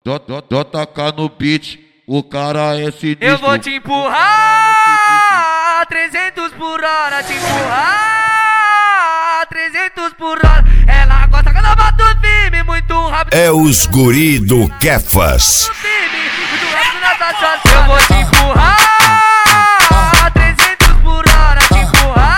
Toca no beat, o cara é sinistro. Eu vou te empurrar 300 por hora, te empurrar 300 por hora. Ela gosta quando eu bato firme, muito rápido. É os guri do Kefas. Muito rápido nessa chance. Eu vou te empurrar 300 por hora, te empurrar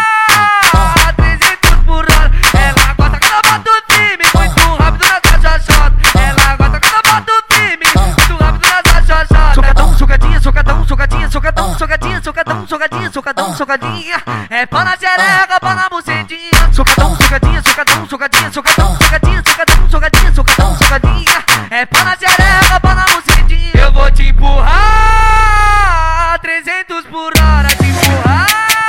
300 por hora. Ela gosta quando eu bato firme, muito rápido nessa chachota. Ela gosta quando eu bato firme, muito rápido nessa chachota. Socadão, socadinha, socadão, socadinha, socadão, socadinha, socadão, socadinha, socadão, socadinha. É pá na xereca, pá na bucetinha. Socadão, socadinha, socadão, socadinha, socadão, socadinha, socadão, socadinha, socadão, socadinha. É pá na xereca, pá na bucetinha. Eu vou te empurrar 300 por hora, te empurrar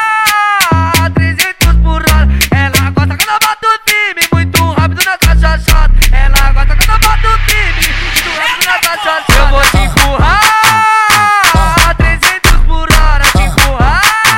300 por hora. Ela gosta quando eu bato firme, muito rápido nessa chachota. Ela gosta quando eu bato firme, muito rápido nessa chachota. Eu vou te empurrar 300 por hora, te empurrar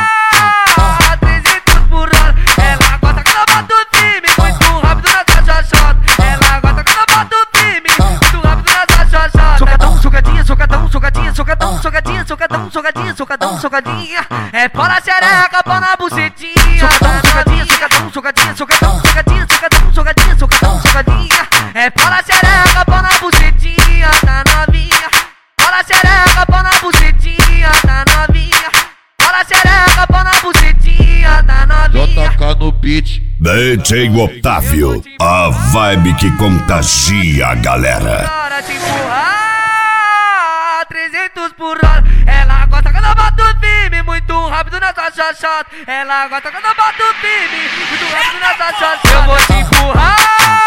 300 por hora. Ela gosta quando eu bato firme, muito rápido nessa chachota. Ela gosta quando eu bato firme, muito rápido nessa chachota. Socadão, socadinha, socadão, socadinha, socadão, socadinha, socadão, socadinha, socadão, socadinha. É pá na xereca, pá na bucetinha. Socadão, socadinha, socadão, socadinha, socadão, socadinha, socadão, socadinha, socadão, socadinha. É pá na xereca, pá na bucetinha, tá novinha. Pá na xereca, pá na bucetinha, tá novinha. Pá na xereca, pá na bucetinha, tá novinha. Toca no beat, DJ Otávio, a vibe que contagia a galera. Hora de empurrar 300 por hora. Ela gosta quando eu bato firme, muito rápido nessa chachota. Ela gosta quando eu bato firme, muito rápido nessa chachota. Eu vou te empurrar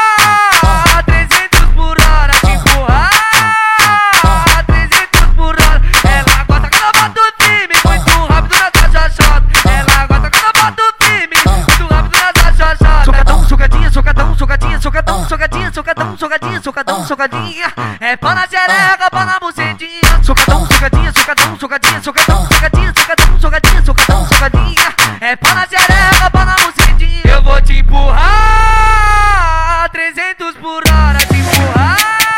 300 por hora, te empurrar 300 por hora. Ela gosta quando eu bato firme, muito rápido nessa chachota. Ela gosta quando eu bato firme, muito rápido nessa chachota. Socadão, socadinha, socadão, socadinha, socadão, socadinha, socadão, socadinha, socadão, socadinha. É pá na xereca, pá na bucetinha. Socadão, socadinha, socadão, socadinha, socadão, socadinha, socadão, socadinha, socadão, socadinha. É pá na xereca, pá na bucetinha. Eu vou te empurrar 300 por hora, te empurrar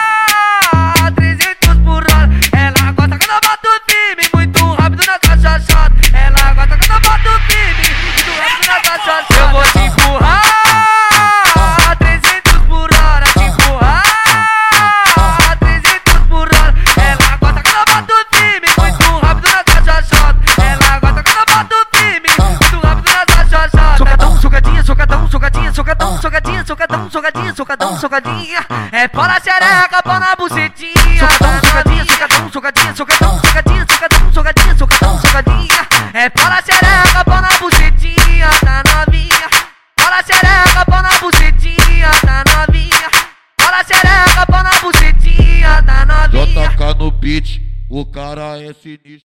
300 por hora. Ela gosta quando eu bato firme, muito rápido nessa chachota. Ela gosta quando eu bato firme, muito rápido nessa chachota. Eu vou te empurrar 300 por hora, te empurrar 300 por hora. Ela gosta quando eu bato firme, muito rápido nessa chachota. Ela gosta quando eu bato firme, muito rápido nessa chachota. Socadão, socadinha, socadão, socadinha, socadão, socadinha, socadão, socadinha, socadão, socadinha. É pá na xereca, pá na bucetinha. Socadão, socadinha, socadão, socadinha, socadão, socadinha, socadão, socadinha, socadão, socadinha. É pá na xereca, pá na bucetinha, tá novinha. Pá na xereca, pá na bucetinha, tá novinha. Pá na xereca, pá na bucetinha, tá novinha. toca no beat, o cara é sinistro.